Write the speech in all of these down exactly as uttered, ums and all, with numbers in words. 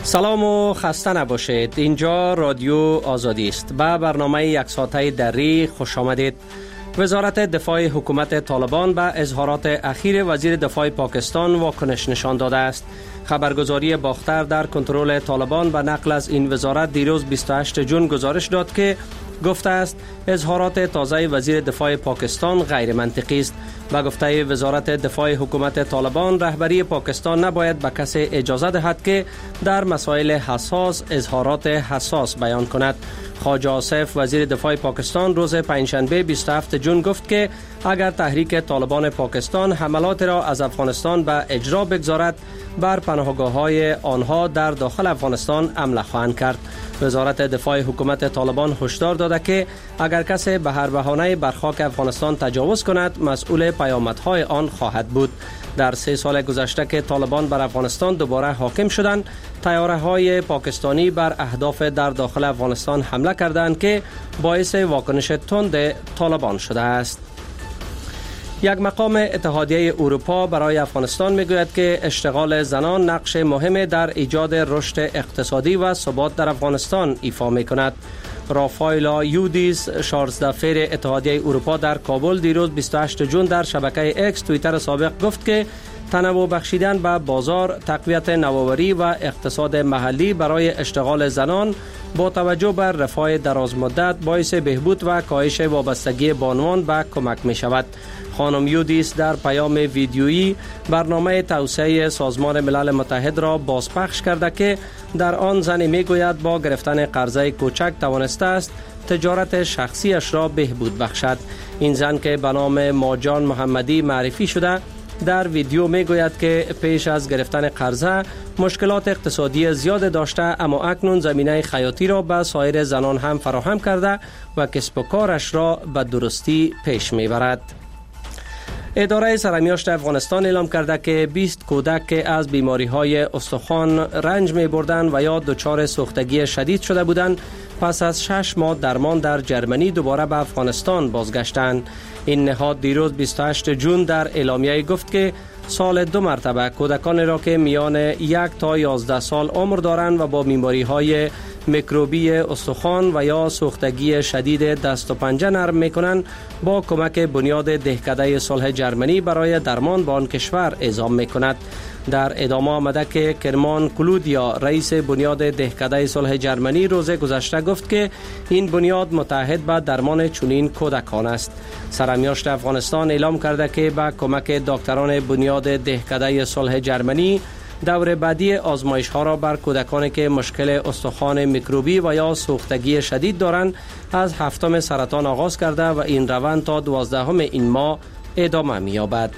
سلام و خسته نباشید. اینجا رادیو آزادی است. به برنامه یک ساعته دری خوش آمدید. وزارت دفاع حکومت طالبان به اظهارات اخیر وزیر دفاع پاکستان واکنش نشان داده است. خبرگزاری باختر در کنترل طالبان به نقل از این وزارت دیروز بیست و هشتم ژوئن گزارش داد که گفته است اظهارات تازه وزیر دفاع پاکستان غیر منطقی است. با گفته وزارت دفاع حکومت طالبان، رهبری پاکستان نباید به کسی اجازه دهد که در مسائل حساس اظهارات حساس بیان کند. خواجه آصف وزیر دفاع پاکستان روز پنجشنبه بیست و هفتم ژوئن گفت که اگر تحریک طالبان پاکستان حملات را از افغانستان به اجرا بگذارد، بر پناهگاه‌های آنها در داخل افغانستان حمله خواهند کرد. وزارت دفاع حکومت طالبان هشدار داده که اگر کسی به هر بهانه بر خاک افغانستان تجاوز کند، مسئول پیامدهای آن خواهد بود. در سه سال گذشته که طالبان بر افغانستان دوباره حاکم شدند، طیاره‌های پاکستانی بر اهداف در داخل افغانستان حمله کردند که باعث واکنش تند طالبان شده است. یک مقام اتحادیه اروپا برای افغانستان میگوید که اشتغال زنان نقش مهم در ایجاد رشد اقتصادی و ثبات در افغانستان ایفا میکند. رافایلا یودیس شارزدفیر اتحادیه اروپا در کابل دیروز بیست و هشتم ژوئن در شبکه اکس توییتر سابق گفت که تنوع بخشیدن به بازار، تقویت نوآوری و اقتصاد محلی برای اشتغال زنان با توجه بر رفاه درازمدت باعث بهبود و کاهش وابستگی بانوان به کمک می شود. خانم یودیس در پیام ویدیویی برنامه توسعه سازمان ملل متحد را بازپخش کرده که در آن زنی می گوید با گرفتن قرضه کوچک توانسته است تجارت شخصیش را بهبود بخشد. این زن که به نام ماجان محمدی معرفی شده در ویدیو می گوید که پیش از گرفتن قرضه مشکلات اقتصادی زیاد داشته، اما اکنون زمینه خیاطی را به سایر زنان هم فراهم کرده و کسب و کارش را به درستی پیش می برد. اداره سرمیاشت افغانستان اعلام کرده که بیست کودک که از بیماری‌های استخوان رنج می‌بردند و یا دچار سوختگی شدید شده بودند، پس از شش ماه درمان در جرمنی دوباره به افغانستان بازگشتند. این نهاد دیروز بیست و هشتم ژوئن در اعلامیه گفت که سال دو مرتبه کودکانی را که میان یک تا یازده سال عمر دارند و با بیماری‌های میکروبی استخوان و یا سوختگی شدید دست و پنجه نرم میکنند با کمک بنیاد دهکده صلح جرمنی برای درمان به آن کشور اعزام میکند. در ادامه آمده که کرمان کلودیا رئیس بنیاد دهکده صلح جرمنی روز گذشته گفت که این بنیاد متعهد به درمان چنین کودکان است. سرمیاشت افغانستان اعلام کرده که با کمک دکتران بنیاد دهکده صلح جرمنی دور بعدی آزمایش ها را بر کودکانی که مشکل استخوان میکروبی و یا سوختگی شدید دارند از هفتم سرطان آغاز کرده و این روند تا دوازدهم این ماه ادامه می‌یابد.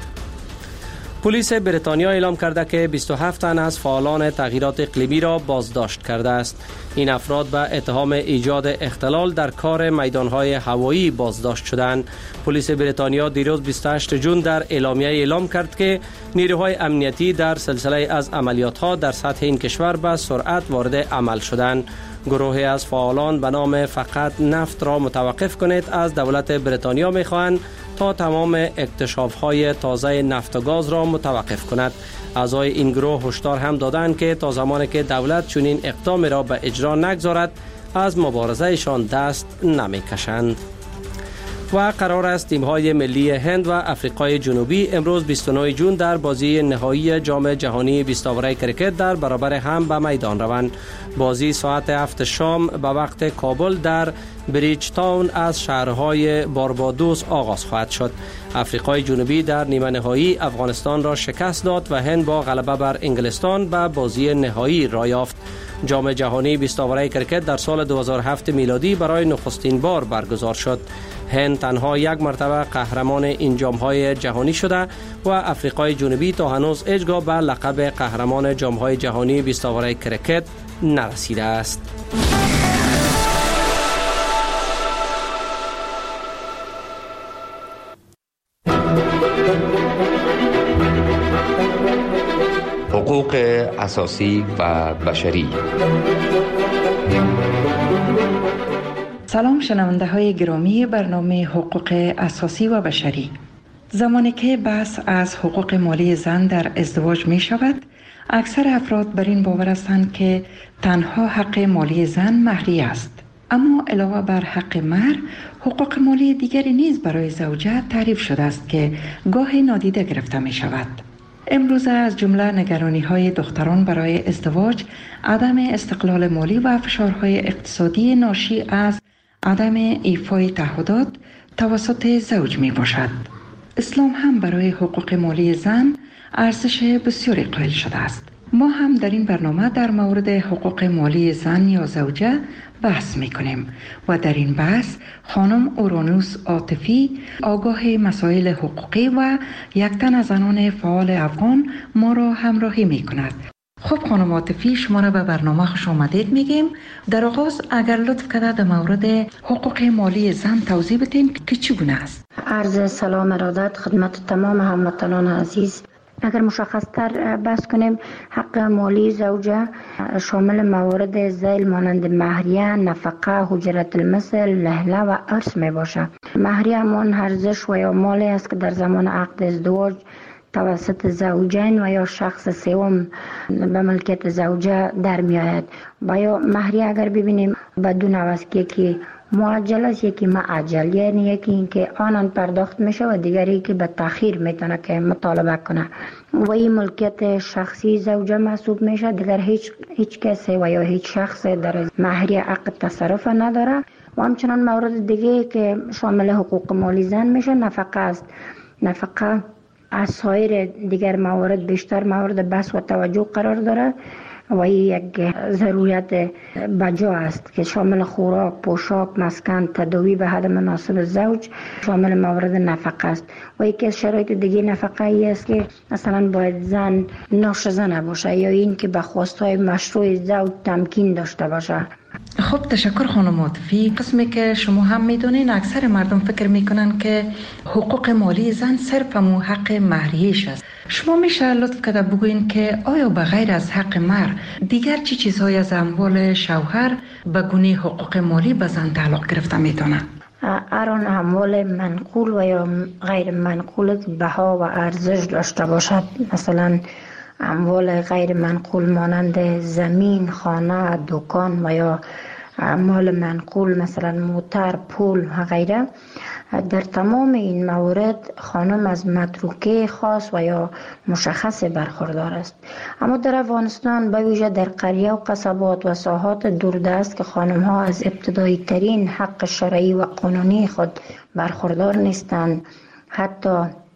پلیس بریتانیا اعلام کرده که بیست و هفت تن از فعالان تغییرات اقلیمی را بازداشت کرده است. این افراد به اتهام ایجاد اختلال در کار میدانهای هوایی بازداشت شدند. پلیس بریتانیا دیروز بیست و هشتم ژوئن در اعلامیه اعلام کرد که نیروهای امنیتی در سلسله از عملیات‌ها در سطح این کشور به سرعت وارد عمل شدند. گروهی از فعالان به نام فقط نفت را متوقف کنید از دولت بریتانیا می‌خواهند تا تمام اکتشاف‌های تازه نفت و گاز را متوقف کند. اعضای این گروه هشدار هم دادند که تا زمانی که دولت چنین اقدامی را به اجرا نگذارد از مبارزهشان دست نمی‌کشند. و قرار است تیم‌های ملی هند و آفریقای جنوبی امروز بیست و نهم ژوئن در بازی نهایی جام جهانی بیست اوره کرکت در برابر هم به میدان روند. بازی ساعت هفت شام به وقت کابل در بریج تاون از شهرهای باربادوس آغاز خواهد شد. آفریقای جنوبی در نیمه نهایی افغانستان را شکست داد و هند با غلبه بر انگلستان به بازی نهایی راه یافت. جام جهانی بیست اوره کرکت در سال دو هزار و هفت میلادی برای نخستین بار برگزار شد. هند تنها یک مرتبه قهرمان این جام‌های جهانی شده و آفریقای جنوبی تا هنوز هیچگاه به لقب قهرمان جام‌های جهانی بیست اوره کرکت نرسیده است. حقوق اساسی و بشری. سلام شنونده های گرامی برنامه حقوق اساسی و بشری. زمانی که بحث از حقوق مالی زن در ازدواج می شود، اکثر افراد بر این باور هستند که تنها حق مالی زن مهریه است. اما علاوه بر حق مهر، حقوق مالی دیگری نیز برای زوجه تعریف شده است که گاهی نادیده گرفته می شود. امروزه از جمله نگرانی های دختران برای ازدواج، عدم استقلال مالی و فشارهای اقتصادی ناشی از عدم ایفای تعهدات توسط زوج می باشد. اسلام هم برای حقوق مالی زن ارزش بسیاری قائل شده است. ما هم در این برنامه در مورد حقوق مالی زن یا زوجه بحث می کنیم و در این بحث خانم اورانوس عاطفی، آگاه مسائل حقوقی و یک تن از زنان فعال افغان ما را همراهی می کند. خب خانم عاطفی، شما را به برنامه خوش آمدید میگیم. در آغاز اگر لطف کنید در مورد حقوق مالی زن توضیح بدین که چگونه است. عرض سلام ارادت خدمت تمام هموطنان عزیز. اگر مشخص تر بحث کنیم، حق مالی زوجه شامل موارد ذیل مانند مهریه، نفقه، حجرت المثل، لهله و ارث می باشه. مهریه همان ارزش و یا مالی است که در زمان عقد ازدواج توسط زوجین و یا شخص سوم به ملکیت زوجه در می آید. و یا مهریه اگر ببینیم بدون است، یکی معجل است، یکی معجل، یعنی یکی این که آنان پرداخت میشه و دیگری که به تأخیر میتونه که مطالبه کنه و این ملکیت شخصی زوجه محسوب میشه. دیگر هیچ هیچ کسی و یا هیچ شخص در مهریه عقد تصرف نداره. و همچنان مورد دیگه که شامل حقوق مالی زن میشه نفقه است. نفقه از سایر دیگر موارد بیشتر مورد بحث و توجه قرار داره و یک ضرورت بجا است که شامل خوراک، پوشاک، مسکن، تداوی به حد مناسب زوج شامل موارد نفقه است. و یکی از شرایط دیگه نفقه ای است که مثلا باید زن ناشزه نباشه یا این که به خواستهای مشروع زوج تمکین داشته باشه. خب تشکر خانم عاطفی. قسمی که شما هم میدونین اکثر مردم فکر میکنن که حقوق مالی زن صرف همون حق مهریه‌اش است. شما میشه لطف کرده بگوین که آیا به غیر از حق مهر دیگر چی چیزهای از اموال شوهر به گونه حقوق مالی به زن تعلق گرفته میتونه؟ هر اموال منقول و یا غیر منقول بها و ارزش داشته باشد، مثلا اموال غیر منقول مانند زمین، خانه، دکان و یا اموال منقول مثلا موتر، پول و غیره، در تمام این موارد خانم از متروکه خاص و یا مشخص برخوردار است. اما در افغانستان به ویژه در قریه و قصبات و ساحات دوردست که خانم ها از ابتدایی ترین حق شرعی و قانونی خود برخوردار نیستند، حتی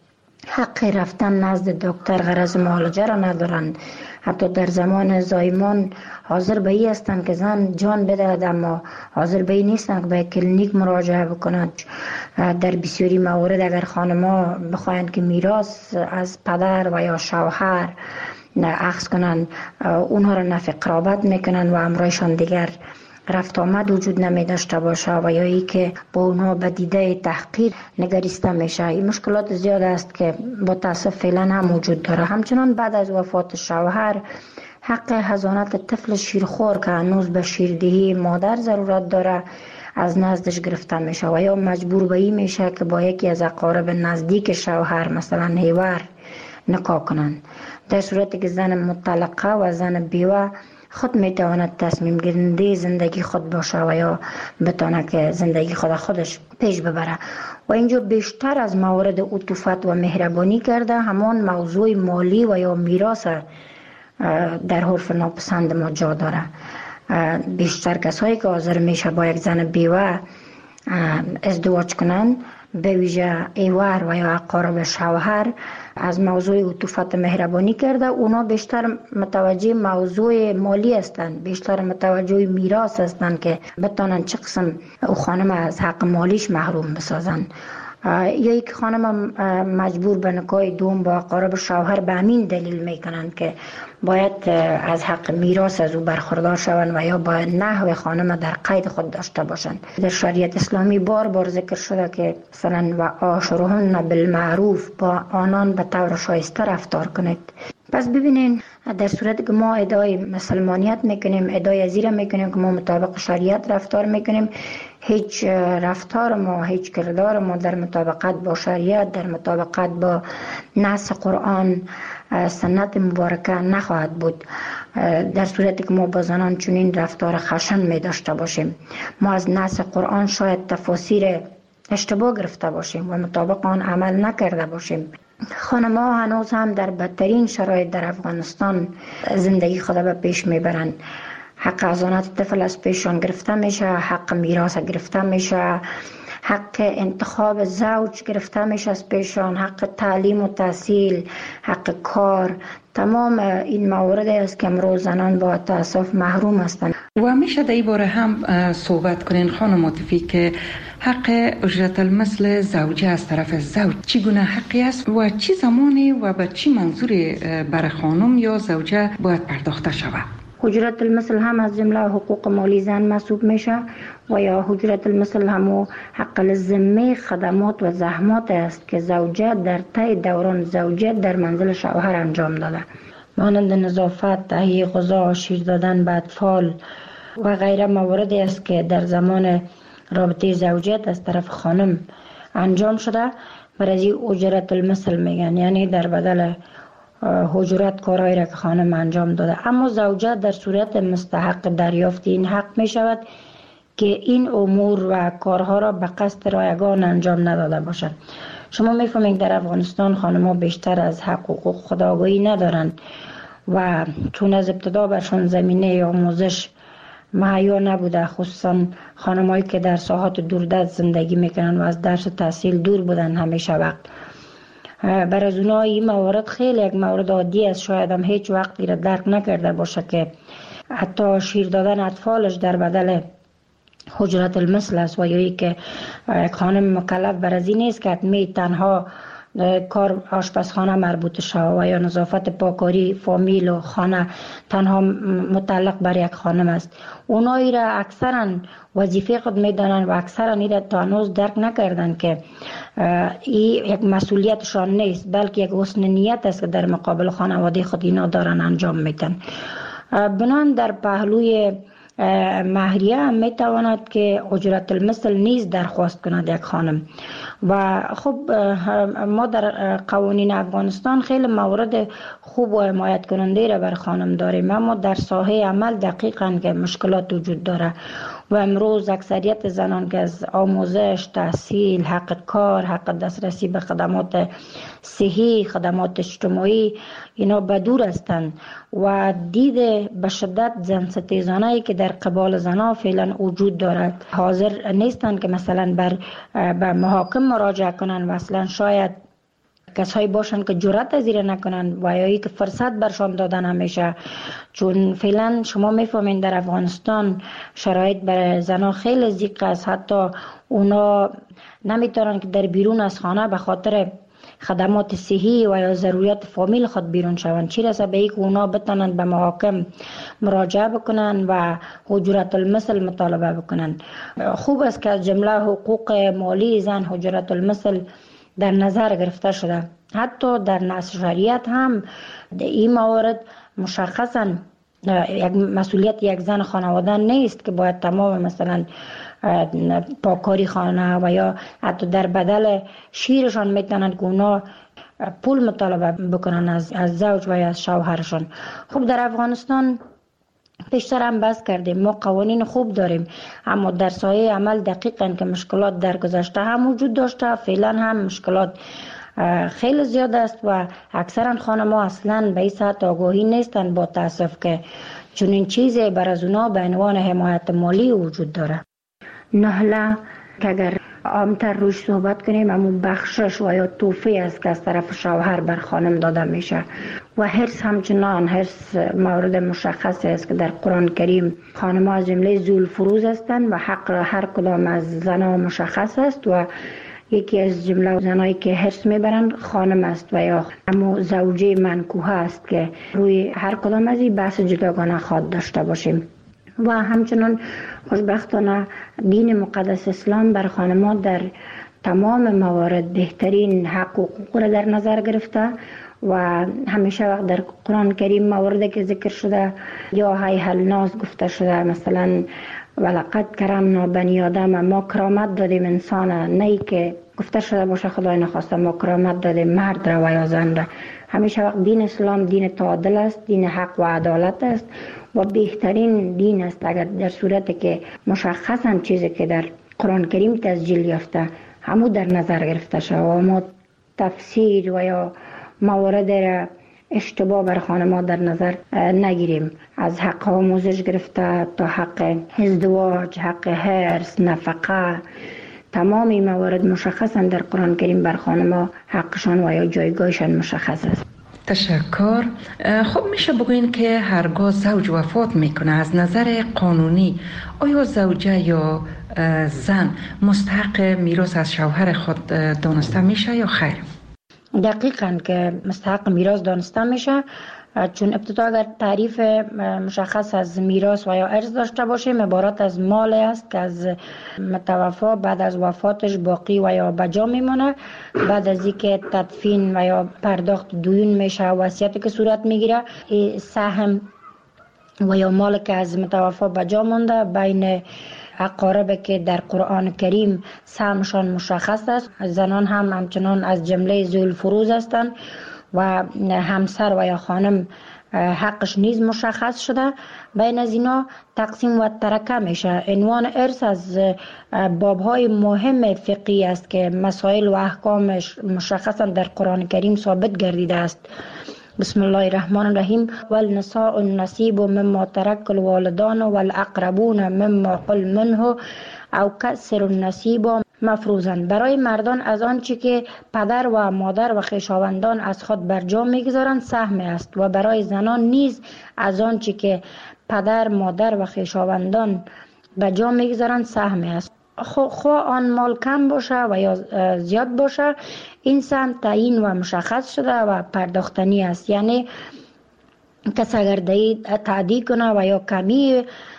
حق رفتن نزد دکتر غرض معالجه را ندارند، حتی در زمان زایمان حاضر به این هستند که زن جان بدهد اما حاضر به این نیستند که به کلینیک مراجعه بکنند. در بسیاری موارد اگر خانم‌ها بخواهند که میراث از پدر و یا شوهر اخذ کنند، اونها را نفی قرابت میکنند و امرایشان دیگر رفت آمد وجود نمی داشته باشه و یا ای که با اونها به دیده تحقیر نگریسته میشه. این مشکلات زیاد است که با تاسف فعلا هم وجود داره. همچنان بعد از وفات شوهر حق حضانت طفل شیرخوار که هنوز به شیردهی مادر ضرورت داره از نزدش گرفته میشه و یا مجبور به این میشه که با یکی از اقارب نزدیک شوهر مثلا هیور نکاح کنند. در صورتی که زن مطلقه و زن بیوه خود میتواند تصمیم گیرنده زندگی خود باشه و یا بتونه که زندگی خود خودش پیش ببره. و اینجا بیشتر از موارد عطوفت و مهربانی کرده همان موضوع مالی و یا میراث در حرف ناپسند ما جا داره. بیشتر کسایی که حاضر میشه با یک زن بیوه ازدواج کنند، به ویژه ایوار و یا اقارب شوهر، از موضوع عطوفت مهربانی کرده. اونا بیشتر متوجه موضوع مالی هستند، بیشتر متوجه میراث هستند که بتونن چه قسم او خانم از حق مالیش محروم بسازن. یا یک خانم مجبور به نکاح دوم با اقارب شوهر به همین دلیل میکنند که باید از حق میراث از او برخوردار شوند و یا باید نحو خانم در قید خود داشته باشند. در شریعت اسلامی بار بار ذکر شده که مثلا و عاشرهن بالمعروف، با آنان به طور شایسته رفتار کنید. پس ببینین در صورتی که ما ادعای مسلمانیت میکنیم، ادعای ازیره میکنیم که ما مطابق شریعت رفتار میکنیم، هیچ رفتار ما، هیچ کردار ما در مطابقت با شریعت، در مطابقت با نص قرآن سنت مبارکه نخواهد بود. در صورتی که ما با زنان چنین رفتار خشن می داشته باشیم، ما از نص قرآن شاید تفاسیر اشتباه گرفته باشیم و مطابق آن عمل نکرده باشیم. خانم‌ها هنوز هم در بدترین شرایط در افغانستان زندگی خود به پیش میبرند. حق حضانت طفل از پیشان گرفته میشه، حق میراث گرفته میشه، حق انتخاب زوج گرفته میشه از پیشان، حق تعلیم و تحصیل، حق کار. تمام این موارد است که امروز زنان با تأسف محروم هستند. و میشه در این باره هم صحبت کنین خانم عاطفی که حق اجرت المثل زوجه از طرف زوج چگونه حقی است و چی زمانی و به چی منظوری برای خانم یا زوجه باید پرداخته شود؟ اجرت المثل هم از جمله حقوق مالی زن محسوب میشه و یا اجرت المثل هم حق الذمه خدمات و زحمات است که زوجه در طی دوران زوجیت در منزل شوهر انجام داده، مانند نظافت، تهیه غذا، شیر دادن به اطفال و غیره مواردی است که در زمان رابطه زوجیت از طرف خانم انجام شده. برای اجرت المثل میگن، یعنی در بدل اجرت کارهایی را که خانم انجام داده. اما زوجه در صورت مستحق دریافت این حق می شود که این امور و کارها را به قصد رایگان انجام نداده باشد. شما میفهمید در افغانستان خانم‌ها بیشتر از حق و حقوق خود آگاهی ندارند و چون از ابتدا برشان زمینه آموزش مهیا نبوده، خصوصا خانم‌هایی که در ساحات دوردست زندگی میکنن و از درس و تحصیل دور بودن همیشه وقت. برای از اونها این موارد خیلی یک مورد عادی است، شاید هم هیچ وقت را درک نکرده باشه که حتی شیر دادن اطفالش در بدل اجرت المثل است و یا که یک خانم مکلف بر از این نیست که حتمی تنها کار آشپزخانه مربوط شود و یا نظافت پاکاری فامیل و خانه تنها متعلق بر یک خانم است. اونایی را اکثرا وظیفه خود میدانن و اکثرا این را تا هنوز درک نکردن که این یک مسئولیتشان نیست، بلکه یک حسن نیت است که در مقابل خانواده خود اینا دارن انجام میدن. بنان در پهلوی مهریه هم میتواند که اجرت المثل نیز درخواست کند یک خانم. و خب ما در قوانین افغانستان خیلی موارد خوب و حمایت کننده را بر خانم داریم، اما در ساحه عمل دقیقاً که مشکلات وجود داره و امروز اکثریت زنان که از آموزش، تحصیل، حق کار، حق دسترسی به خدمات صحی، خدمات اجتماعی اینا بدور هستند و دید به شدت زن ستیزانه‌ای که در قبال زنها فعلا وجود دارد حاضر نیستند که مثلا بر به محاکم مراجعه کنند و اصلا شاید کسایی باشن که جرأت از این نکنن و یا که فرصت برشان داده نمیشه، چون فعلا شما میفهمین در افغانستان شرایط برای زنها خیلی ضیق است. حتی اونا نمیتونن که در بیرون از خانه به خاطر خدمات صحی و یا ضروریات فامیل خود بیرون شوند، چی رسه به اینکه اونا بتونن به محاکم مراجعه بکنن و اجرت المثل مطالبه بکنن. خوب است که از جمله حقوق مالی زن اجرت المثل در نظر گرفته شده. حتی در نص شریعت هم این موارد مشخصا یک مسئولیت یک زن خانواده نیست که باید تمام مثلا پاکاری خانه و یا حتی در بدل شیرشان میتونن که اونا پول مطالبه بکنن از, از زوج و یا از شوهرشان. خب در افغانستان پیشتر هم بحث کردیم، ما قوانین خوب داریم اما در سایه عمل دقیقاً که مشکلات در گذشته هم وجود داشته، فعلا هم مشکلات خیلی زیاد است و اکثرا خانم‌ها اصلا به این سطح آگاهی نیستند با تاسف که چون این چیزی بر از اونا به عنوان حمایت مالی وجود داره. نهله که اگر عامتر روش صحبت کنیم همون بخشش و یا توفی است که از طرف شوهر بر خانم داده میشه و حرص همچنان حرص مورد مشخص است که در قرآن کریم خانم ها از جمله ذوالفروض هستند و حق هر کدام از زنها مشخص است و یکی از جمله زنایی که حرص میبرند خانم است و یا همون زوجه منکوحه است که روی هر کدام از این بحث جداگانه خواد داشته باشیم. و همچنان خوشبختانه دین مقدس اسلام بر خانم‌ها در تمام موارد بهترین حق و حقوق را در نظر گرفته و همیشه وقت در قرآن کریم مواردی که ذکر شده یا های هل ناز گفته شده، مثلا ولقد کرمنا بنی آدم، ما کرامت دادیم انسان، نه که گفته شده باشه خدای نخواسته ما کرامت دادیم مرد را و یا زن را. همیشه وقت دین اسلام دین تعادل است، دین حق و عدالت است و بهترین دین است. اگر در صورتی که مشخصا چیزی که در قرآن کریم تسجیل یافته همو در نظر گرفته شد و ما تفسیر و یا موارد را اشتباه بر خانما در نظر نگیریم، از حق آموزش گرفته تا حق ازدواج، حق هرس، نفقه، تمام این موارد مشخصا در قرآن کریم بر خانما حقشان و یا جایگاهشان مشخص است. تشکر. خب میشه بگوین که هرگاه زوج وفات میکنه از نظر قانونی آیا زوجه یا زن مستحق میراث از شوهر خود دانسته میشه یا خیر؟ دقیقاً که مستحق میراث دانسته میشه، چون ابتدا اگر تعریف مشخص از میراث و یا ارث داشته باشیم عبارت از مال است که از متوفا بعد از وفاتش باقی و یا بجا میمونه، بعد از اینکه تدفین و یا پرداخت دیون میشه، وصیتی که صورت میگیره، سهم و یا مال که از متوفا بجا مونده بین اقارب که در قرآن کریم سهمشان مشخص است. زنان هم همچنان از جمله ذوی الفروض هستند و همسر و یا خانم حقش نیز مشخص شده. بین از اینا تقسیم و ترکه میشه. عنوان ارث از بابهای مهم فقهی است که مسائل و احکامش مشخصا در قرآن کریم ثابت گردیده است. بسم الله الرحمن الرحیم. والنساء النصیب مما ترک الوالدان والاقربون مما قل منه او کسر النصیب مفروضاً. برای مردان از آنچه که پدر و مادر و خویشاوندان از خود بر جا میگذارند سهم است و برای زنان نیز از آنچه که پدر، مادر و خویشاوندان بر جا میگذارند سهم است. خواه آن مال کم باشه و یا زیاد باشه، این سهم تعیین و مشخص شده و پرداختنی است. یعنی کس اگر تعدی کنه و یا کمی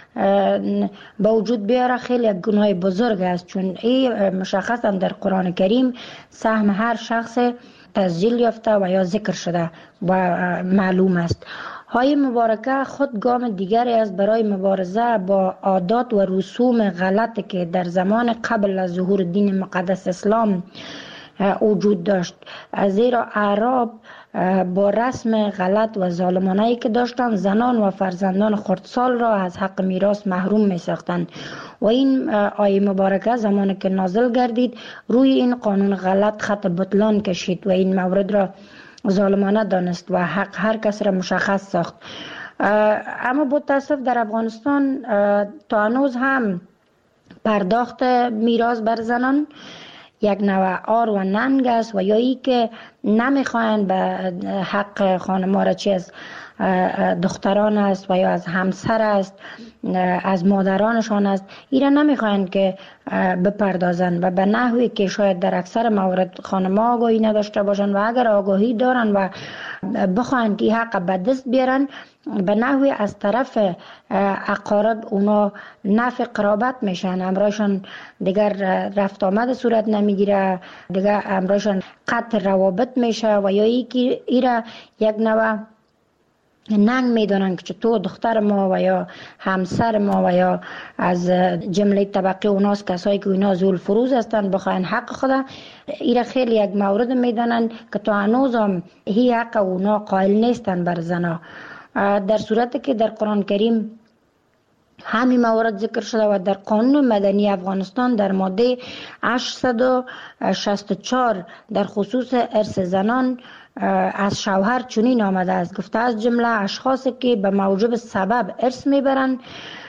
با وجود بیاره خیلی گناه بزرگ است، چون این مشخصا در قرآن کریم سهم هر شخص تسجیل یافته و یا ذکر شده و معلوم است. های مبارکه خود گام دیگری است برای مبارزه با عادات و رسوم غلطی که در زمان قبل از ظهور دین مقدس اسلام وجود داشت، زیرا اعراب با رسم غلط و ظالمانه‌ای که داشتند زنان و فرزندان خردسال را از حق میراث محروم می ساختند و این آیه مبارکه زمانی که نازل گردید روی این قانون غلط خط بطلان کشید و این مورد را ظالمانه دانست و حق هر کس را مشخص ساخت. اما با تاسف در افغانستان تا هنوز هم پرداخت میراث بر زنان یک نوع آر و ننگ است و یا ای که نمیخواین به حق خانما را چی از دختران است و یا از همسر است، از مادرانشان است، ایران نمیخواین که بپردازن و به نحوی که شاید در اکثر موارد خانما آگاهی نداشته باشن و اگر آگاهی دارن و بخواین که حق به دست بیارن به نحوی از طرف اقارب اونا نفع قرابت میشن، امرایشان دیگر رفت آمد صورت نمیگیره، دیگر امرایشان قطع روابط میشه و یا ای که ایره یک نوع ننگ میدونن که چطور دختر ما و یا همسر ما و یا از جمله طبقه اوناست کسایی که اینا ذو الفروض هستن بخواین حق خدا، ایره خیلی یک مورد میدونن که تو هنوز هم هی حق اونا قائل نیستن بر زنا، در صورتی که در قرآن کریم همین موارد ذکر شده و در قانون مدنی افغانستان در ماده هشتصد و شصت و چهار در خصوص ارث زنان از شوهر چنین آمده است، گفته از جمله اشخاصی که به موجب سبب ارث میبرند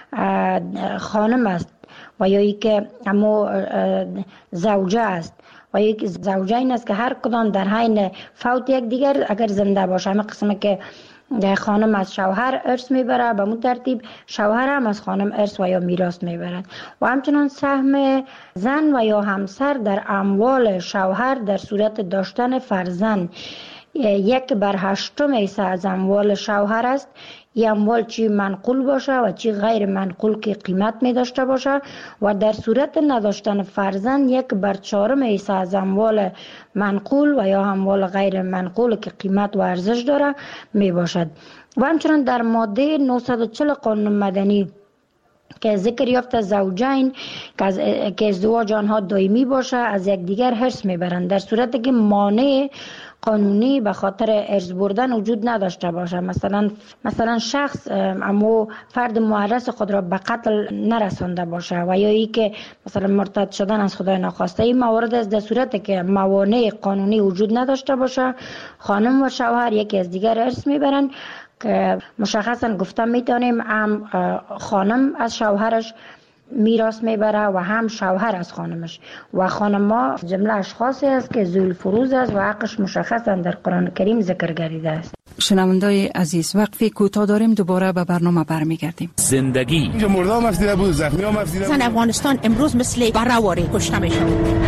خانم است و یا ای که اما زوجه است و یک زوجه این است که هر کدام در حین فوت یک دیگر اگر زنده باشه، همه قسمه که خانم از شوهر ارث میبره به مون ترتیب شوهر هم از خانم ارث و یا میراث میبرد و همچنان سهم زن و یا همسر در اموال شوهر در صورت داشتن فرزند یک بر هشتم حصه از اموال شوهر است. این اموال چی منقول باشه و چی غیر منقول که قیمت می داشته باشه و در صورت نداشتن فرزند یک بر چهارم حصه از اموال منقول و یا اموال غیر منقول که قیمت و ارزش داره می باشد. و همچنان در ماده نهصد و چهل قانون مدنی که ذکر یافته زوجین که ازدواج آنها دائمی باشه از یکدیگر حرص میبرند، در صورتی که مانع قانونی به خاطر ارث بردن وجود نداشته باشه. مثلا مثلا شخص اما فرد معرض خود را به قتل نرسانده باشه و یا ای که مثلا مرتد شدن از خدای ناخواسته. این موارد است در صورتی که موانع قانونی وجود نداشته باشه، خانم و شوهر یکی از دیگر ارث میبرن که مشخصا گفته میتونیم هم خانم از شوهرش میراث میبره و هم شوهر از خانمش. و خانما جمله اشخاصی است که ذوی الفروض است و حقش مشخصا در قرآن کریم ذکر گردیده است. شنوندای عزیز، وقفی کوتاه داریم، دوباره به برنامه برمیگردیم. زندگی اینجا مردام افسیده بود، زخمی هم افسیده بود. زن افغانستان امروز مثل برآوری کشته میشه.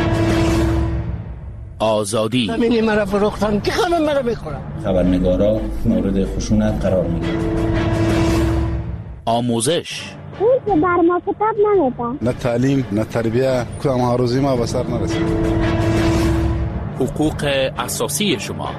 آزادی زمینی مرا فروختن که همه مرا میخورن. خبرنگارا مورد خشونت قرار میگیرن. آموزش اون که بر ما کتاب نمیدن. نه تعلیم نه تربیه، کدام آرزوی ما به سر نرسید. حقوق اساسی شما.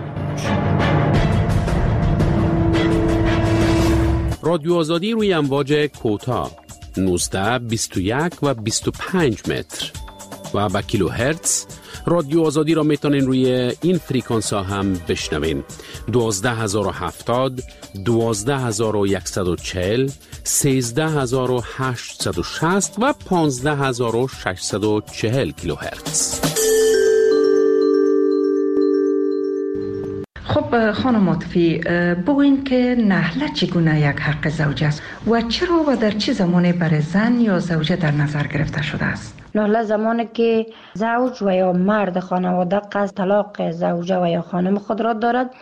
رادیو آزادی روی امواج کوتاه نوزده بیست و یک و بیست و پنج متر و با کیلو هرتز. رادیو آزادی را میتونین روی این فریکانس ها هم بشنوین: دوازده هزار و هفتاد، دوازده هزار و صد و چهل، سیزده هزار و هشتصد و شصت و پانزده هزار و ششصد و چهل کیلو هرتز. خب خانم عاطفی، بگوین که نحله چگونه یک حق زوج است و چرا و در چه زمانی برای زن یا زوجه در نظر گرفته شده است؟ نحله زمانی که زوج و یا مرد خانواده قصد طلاق زوجه و یا خانم خود را دارد،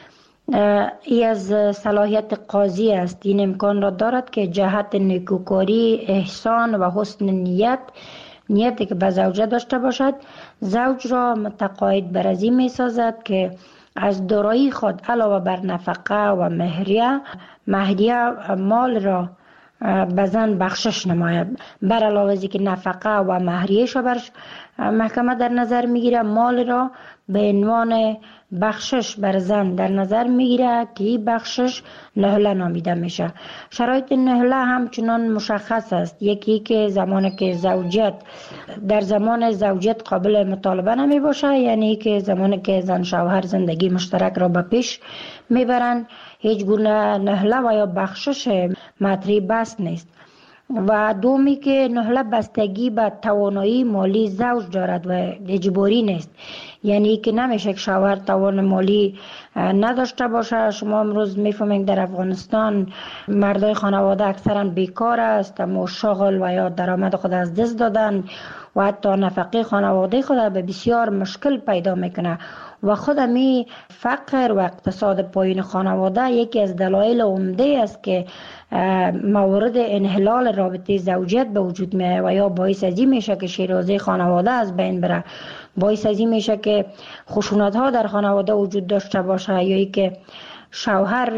ای از صلاحیت قاضی است. این امکان را دارد که جهت نیکوکاری، احسان و حسن نیت نیتی که به زوجه داشته باشد، زوج را متقاعد بر از این می سازد که از دارایی خود علاوه بر نفقه و مهریه مهریه مال را به زن بخشش نماید. بر علاوه از که نفقه و مهریه‌اش را بر محکمه در نظر میگیره، مال را به عنوان بخشش بر زن در نظر میگیره که این بخشش نهله نامیده میشه. شرایط نهله همچنان مشخص است. یکی که زمانی که زوجیت در زمان زوجیت قابل مطالبه نمی باشه، یعنی که زمانی که زن شوهر زندگی مشترک را به پیش میبرن، هیچ گونه نهله و یا بخشش مطرح بست نیست. و دومی که نهله بستگی به توانایی مالی زوج دارد و اجباری نیست، یعنی که نمیشه که شوهر توان مالی نداشته باشه. شما امروز میفهمید در افغانستان مردای خانواده اکثرا بیکار است، اما شغل و یا درآمد خود از دست دادن و حتی نفقه خانواده خود به بسیار مشکل پیدا میکنه. و خود می فقر و اقتصاد پایین خانواده یکی از دلایل عمده است که موارد انحلال رابطه زوجیت به وجود میاد و یا باعث از این میشه که شیرازه خانواده از بین بره، باعث از این میشه که خشونت ها در خانواده وجود داشته باشه، یا ای که شوهر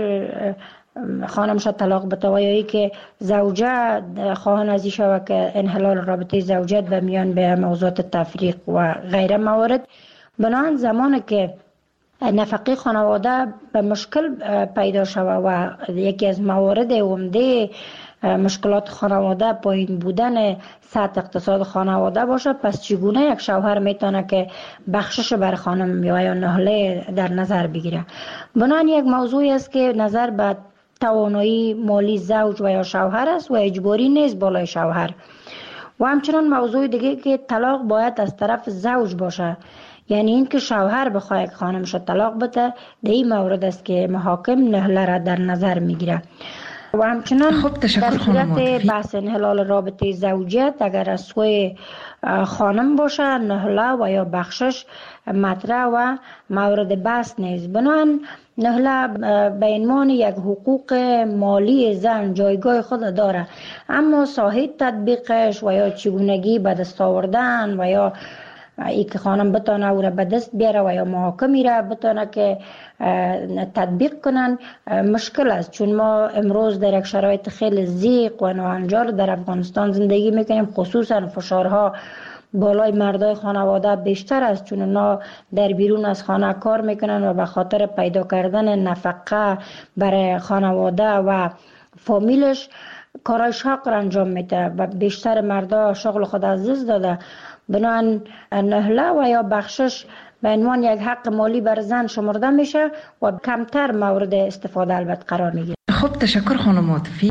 خانمش طلاق بده و یا ای که زوجه خواهان از این شود که انحلال رابطه زوجیت به میان به موضوعات تفریق و غیره موارد. بنابراین زمانی که نفقه خانواده به مشکل پیدا شود و یکی از موارد عمده مشکلات خانواده پایین بودن سطح اقتصاد خانواده باشه، پس چگونه یک شوهر میتونه که بخشش بر خانم یا نهله در نظر بگیره؟ بنابراین یک موضوعی است که نظر به توانایی مالی زوج و یا شوهر است و اجباری نیست بالای شوهر. و همچنان موضوع دیگه که طلاق باید از طرف زوج باشه، یعنی این که شوهر بخواه که خانمش طلاق بده، در این مورد است که محاکم نهله را در نظر میگیره. و همچنان خب در صورت بحث انحلال رابطه زوجیت اگر از سوی خانم باشه، نهله و یا بخشش مطرح و مورد بحث نیست. بنابراین نهله به عنوان یک حقوق مالی زن جایگاه خود داره، اما ساحه تطبیقش و یا چگونگی به دست آوردن و یا ای که خانم بتونه او را به دست بیاره و یا محاکمی را بتونه که تطبیق کنن مشکل است، چون ما امروز در یک شرایط خیلی ضیق و ناهنجار در افغانستان زندگی میکنیم. خصوصا فشارها بالای مردای خانواده بیشتر است، چون اونا در بیرون از خانه کار میکنن و به خاطر پیدا کردن نفقه برای خانواده و فامیلش کارای شاق را انجام میده و بیشتر مردا شغل خود از دست داده. بنابراین نهله و یا بخشش به عنوان یک حق مالی بر زن شمرده میشه و کمتر مورد استفاده البته قرار میگیره. خب تشکر خانم عاطفی.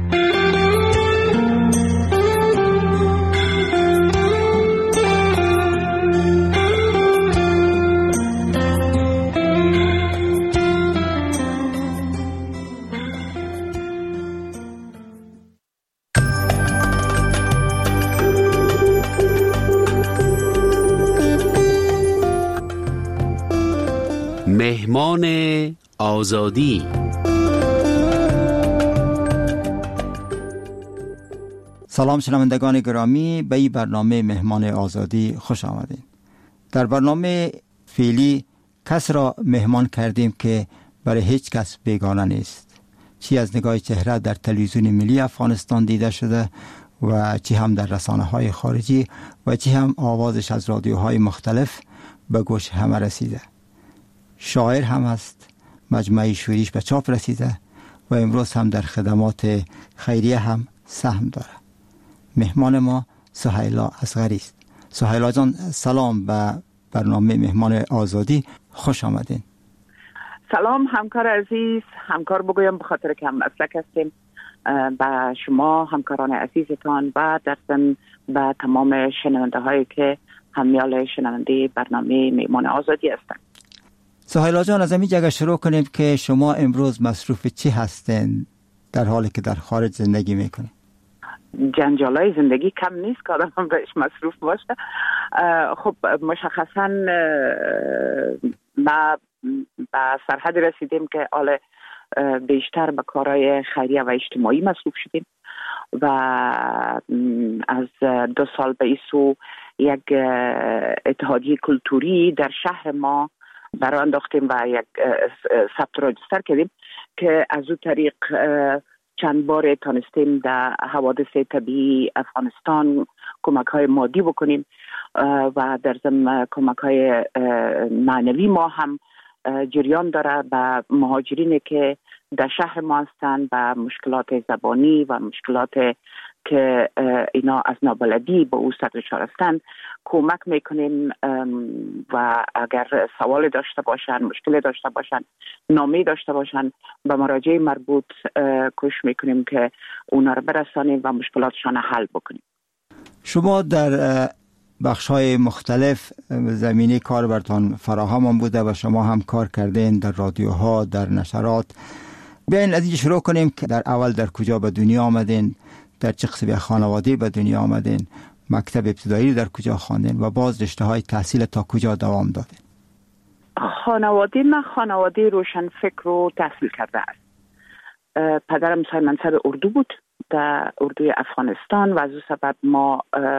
مهمان آزادی. سلام شنوندگان گرامی، به این برنامه مهمان آزادی خوش آمدید. در برنامه فعلی کس را مهمان کردیم که برای هیچ کس بیگانه نیست، چی از نگاه چهره در تلویزیون ملی افغانستان دیده شده و چی هم در رسانه های خارجی و چی هم آوازش از رادیوهای مختلف به گوش همه رسیده. شاعر هم است، مجموعه شعریش به چاپ رسیده و امروز هم در خدمات خیریه هم سهم داره. مهمان ما سهیلا اصغری است. سهیلا جان سلام به برنامه مهمان آزادی، خوش آمدین. سلام همکار عزیز، همکار بگویم به خاطر که هم مسلک هستیم، به شما همکاران عزیزتان و در ضمن به تمام شنونده هایی که همیال شنونده برنامه مهمان آزادی هستند. سهیلا جان، از همین جگه شروع کنیم که شما امروز مصروف چی هستین در حالی که در خارج زندگی میکنید؟ جنجالای زندگی کم نیست که آدم بهش مصروف باشه. خب مشخصا ما به سرحد رسیدیم که حالا بیشتر به کارهای خیریه و اجتماعی مصروف شدیم و از دو سال به ایسو یک اتحادیه کلتوری در شهر ما برای انداختیم و یک ثبت راجستر کردیم که از او طریق چند بار تانستیم در حوادث طبیعی افغانستان کمک های مادی بکنیم و در ضمن کمک های معنوی ما هم جریان داره به مهاجرینی که در شهر ما هستند و مشکلات زبانی و مشکلات که اینا از نابلدی به او سر دچار هستند کمک میکنیم و اگر سوال داشته باشن، مشکل داشته باشن، نامه داشته باشن، به مراجع مربوط کوشش میکنیم که اونا رو برسانیم و مشکلاتشان حل بکنیم. شما در بخش‌های مختلف زمینه کار براتون فراهم بوده و شما هم کار کردین در رادیوها، در نشرات. بیاین از اینجا شروع کنیم که در اول در کجا به دنیا آمدین، در چه قسم خانواده به دنیا آمدین، مکتب ابتدایی در کجا خواندین و باز رشته های تحصیل تا کجا دوام دادین؟ خانواده من خانواده روشن فکر و تحصیل کرده است. پدرم صاحب منصب اردو بود در اردوی افغانستان و از او سبب ما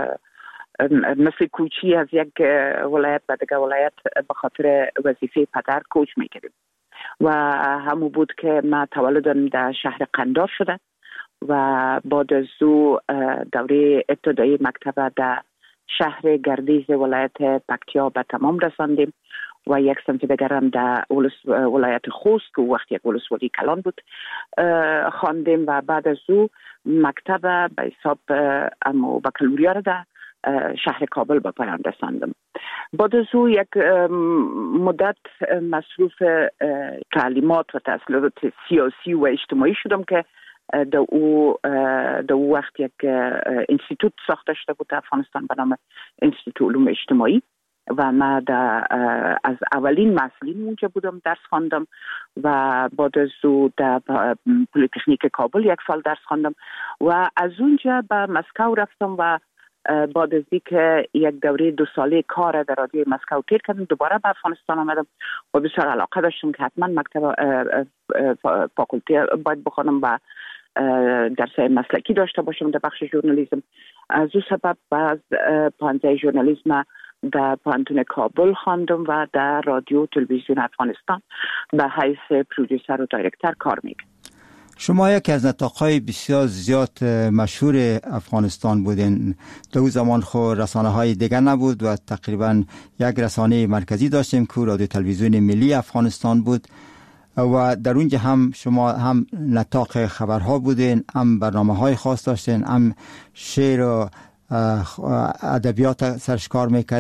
مثل کوچی از یک ولایت به دیگر ولایت به خاطر وظیفه پدر کوچ میکردیم و همون بود که من تولدم در شهر قندار شده و بعد از او دوره ابتدایی مکتب در شهر گردیز ولایت پکتیا به تمام رساندیم و یک سمت دیگر هم در ولایت خوست که وقت یک ولسوالی کلان بود خواندیم و بعد از او مکتب به حساب امو بکالوریا را در شهر کابل به پایان رساندم. بعد از او یک مدت مصروف تعلیمات و تحصیلات سیاسی و اجتماعی شدم که در او در او وقت یک انستیتوت ساخته شده بود در افغانستان به نام انستیتوت علوم اجتماعی و من در از اولین مسئولین اونجا بودم، درس خواندم و بعد از او در پلیتکنیک کابل یک سال درس خواندم و از اونجا به مسکو رفتم و بعد از اینکه یک دوره دو ساله کار در رادیوی مسکو تیر کردم دوباره به افغانستان آمدم و بسیار علاقه داشتم که حتما مکتب فاکولته باید بخوانم و درسای مسلکی داشته باشم در بخش ژورنالیسم. از او سبب باز پانزده ژورنالیسم در پانتون کابل خواندم و در رادیو تلویزیون افغانستان به حیث پرودوسر و دایرکتر کار میکنم. شما یکی از نطاق‌های بسیار زیاد مشهور افغانستان بودین. در اون زمان خود رسانه‌های دیگر نبود و تقریبا یک رسانه مرکزی داشتیم که رادیو تلویزیون ملی افغانستان بود. و در اونجا هم شما هم نطاق خبرها بودین، هم برنامه های خاص داشتین، هم شعر و ادبیات سرشکار میکردین.